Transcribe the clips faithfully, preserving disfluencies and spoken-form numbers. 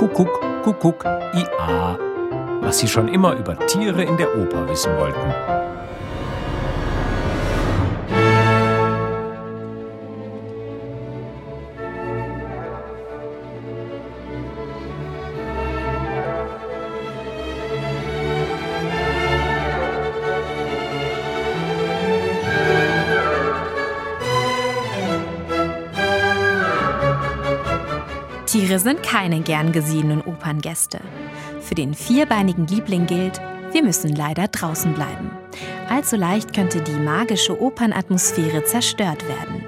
Kuckuck, Kuckuck, Ia. Was sie schon immer über Tiere in der Oper wissen wollten. Tiere sind keine gern gesehenen Operngäste. Für den vierbeinigen Liebling gilt, wir müssen leider draußen bleiben. Allzu leicht könnte die magische Opernatmosphäre zerstört werden.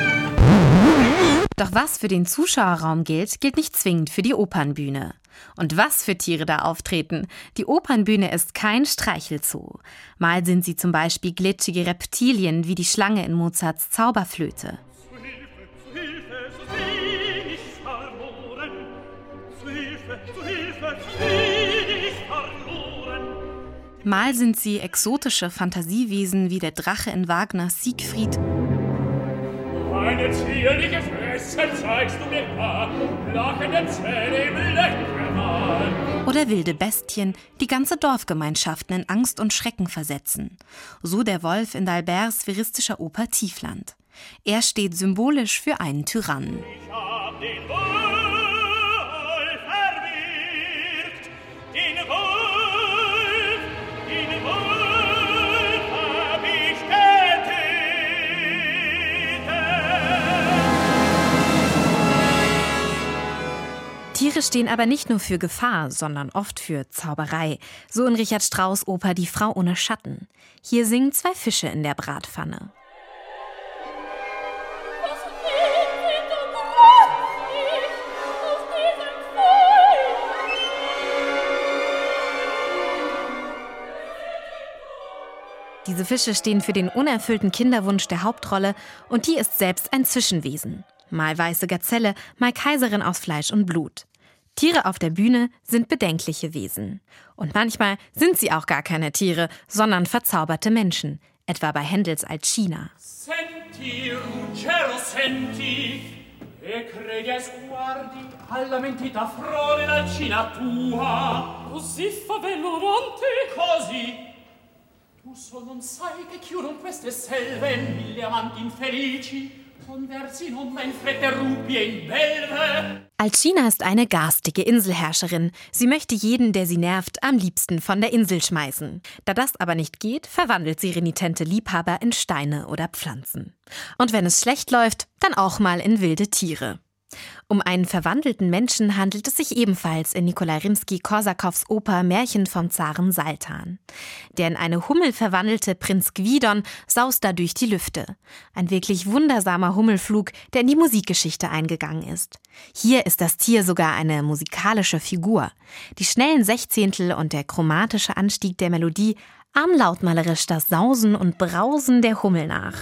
Doch was für den Zuschauerraum gilt, gilt nicht zwingend für die Opernbühne. Und was für Tiere da auftreten. Die Opernbühne ist kein Streichelzoo. Mal sind sie zum Beispiel glitschige Reptilien wie die Schlange in Mozarts Zauberflöte. Mal sind sie exotische Fantasiewesen wie der Drache in Wagners Siegfried. Eine zierliche Fresse zeigst du mir da, lachende Zähne im Leckermal. Oder wilde Bestien, die ganze Dorfgemeinschaften in Angst und Schrecken versetzen. So der Wolf in d'Alberts veristischer Oper Tiefland. Er steht symbolisch für einen Tyrannen. Ich hab den Wolf erwürgt, den Wolf, den Wolf hab ich getötet. Tiere stehen aber nicht nur für Gefahr, sondern oft für Zauberei. So in Richard Strauss' Oper Die Frau ohne Schatten. Hier singen zwei Fische in der Bratpfanne. Diese Fische stehen für den unerfüllten Kinderwunsch der Hauptrolle und die ist selbst ein Zwischenwesen. Mal weiße Gazelle, mal Kaiserin aus Fleisch und Blut. Tiere auf der Bühne sind bedenkliche Wesen. Und manchmal sind sie auch gar keine Tiere, sondern verzauberte Menschen. Etwa bei Händels Alcina. Senti, Ruggero, senti, e credes guardi alla mentita frode l'Alcina tua. Così favelorante, così. Tu sol non sai che chiudon queste selve mille amanti infelici, conversino in frette rubbie in belve. Alcina ist eine garstige Inselherrscherin. Sie möchte jeden, der sie nervt, am liebsten von der Insel schmeißen. Da das aber nicht geht, verwandelt sie renitente Liebhaber in Steine oder Pflanzen. Und wenn es schlecht läuft, dann auch mal in wilde Tiere. Um einen verwandelten Menschen handelt es sich ebenfalls in Nikolai Rimski-Korsakows Oper Märchen vom Zaren Saltan. Der in eine Hummel verwandelte Prinz Gwidon saust da durch die Lüfte. Ein wirklich wundersamer Hummelflug, der in die Musikgeschichte eingegangen ist. Hier ist das Tier sogar eine musikalische Figur. Die schnellen Sechzehntel und der chromatische Anstieg der Melodie ahmen lautmalerisch das Sausen und Brausen der Hummel nach.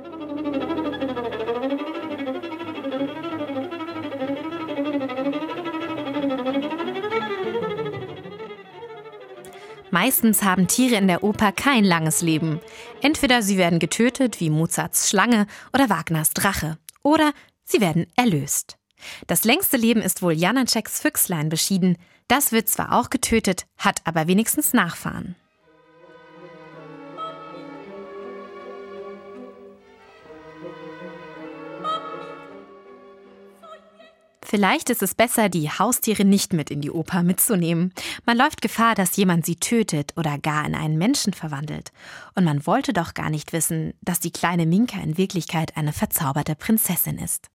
Meistens haben Tiere in der Oper kein langes Leben. Entweder sie werden getötet, wie Mozarts Schlange oder Wagners Drache, oder sie werden erlöst. Das längste Leben ist wohl Janaceks Füchslein beschieden. Das wird zwar auch getötet, hat aber wenigstens Nachfahren. Vielleicht ist es besser, die Haustiere nicht mit in die Oper mitzunehmen. Man läuft Gefahr, dass jemand sie tötet oder gar in einen Menschen verwandelt. Und man wollte doch gar nicht wissen, dass die kleine Minka in Wirklichkeit eine verzauberte Prinzessin ist.